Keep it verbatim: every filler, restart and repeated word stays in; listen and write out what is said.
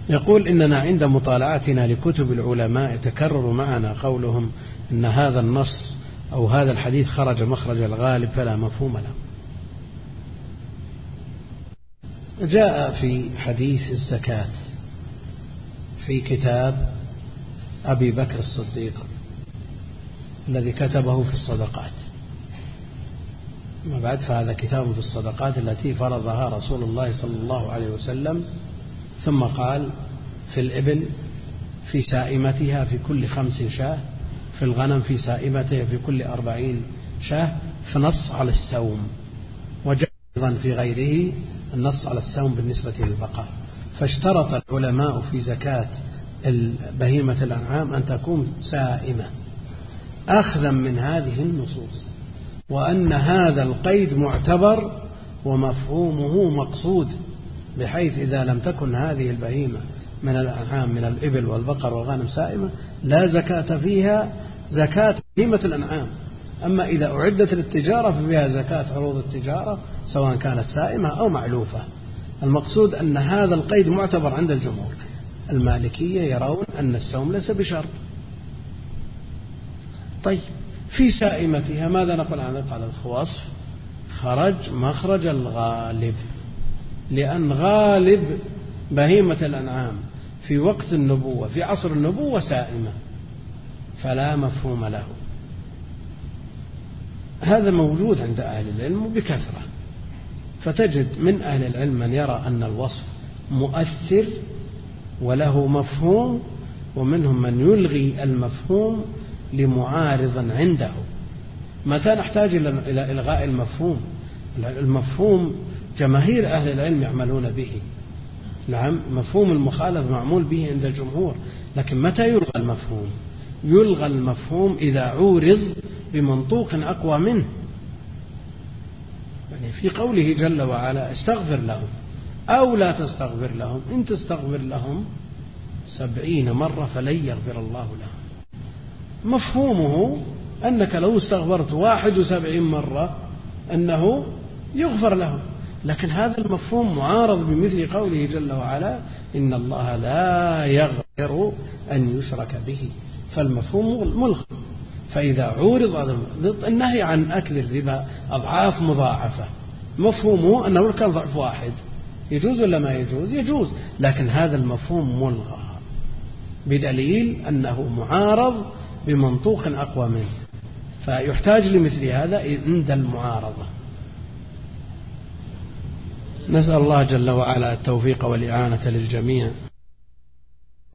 يقول إننا عند مطالعتنا لكتب العلماء يتكرر معنا قولهم إن هذا النص أو هذا الحديث خرج مخرج الغالب فلا مفهوم له. جاء في حديث الزكاة في كتاب أبي بكر الصديق الذي كتبه في الصدقات، ما بعد فهذا كتاب في الصدقات التي فرضها رسول الله صلى الله عليه وسلم، ثم قال في الإبل في سائمتها في كل خمس شاه، في الغنم في سائمتها في كل أربعين شاه، فنص على السوم. وجاء أيضا في غيره النص على السوم بالنسبة للبقر. فاشترط العلماء في زكاة بهيمة الأنعام أن تكون سائمة أخذا من هذه النصوص، وأن هذا القيد معتبر ومفهومه مقصود، بحيث إذا لم تكن هذه البهيمة من الأنعام من الإبل والبقر والغنم سائمة لا زكاة فيها زكاة بهيمة الأنعام. أما إذا أعدت للتجارة ففيها زكاة عروض التجارة سواء كانت سائمة أو معلوفة. المقصود أن هذا القيد معتبر عند الجمهور. المالكية يرون أن السوم ليس بشرط. طيب في سائمتها ماذا نقول عنه؟ قال الوصف خرج مخرج الغالب، لأن غالب بهيمة الأنعام في وقت النبوة في عصر النبوة سائمة فلا مفهوم له. هذا موجود عند أهل العلم بكثرة، فتجد من أهل العلم من يرى أن الوصف مؤثر وله مفهوم، ومنهم من يلغي المفهوم لمعارض عنده. متى نحتاج إلى إلغاء المفهوم؟ المفهوم جماهير أهل العلم يعملون به، نعم مفهوم المخالف معمول به عند الجمهور، لكن متى يلغى المفهوم؟ يلغى المفهوم إذا عورض بمنطوق أقوى منه، يعني في قوله جل وعلا استغفر لهم أو لا تستغفر لهم، إن تستغفر لهم سبعين مرة فلن يغفر الله لهم. مفهومه أنك لو استغفرت واحد وسبعين مرة أنه يغفر لهم، لكن هذا المفهوم معارض بمثل قوله جل وعلا إن الله لا يغفر أن يشرك به، فالمفهوم ملغى. فإذا عورض النهي عن أكل الربا أضعاف مضاعفة، مفهومه أنه كان ضعف واحد يجوز ولا ما يجوز؟ يجوز، لكن هذا المفهوم ملغى بدليل أنه معارض بمنطوق أقوى منه، فيحتاج لمثل هذا عند المعارضة. نسأل الله جل وعلا التوفيق والإعانة للجميع.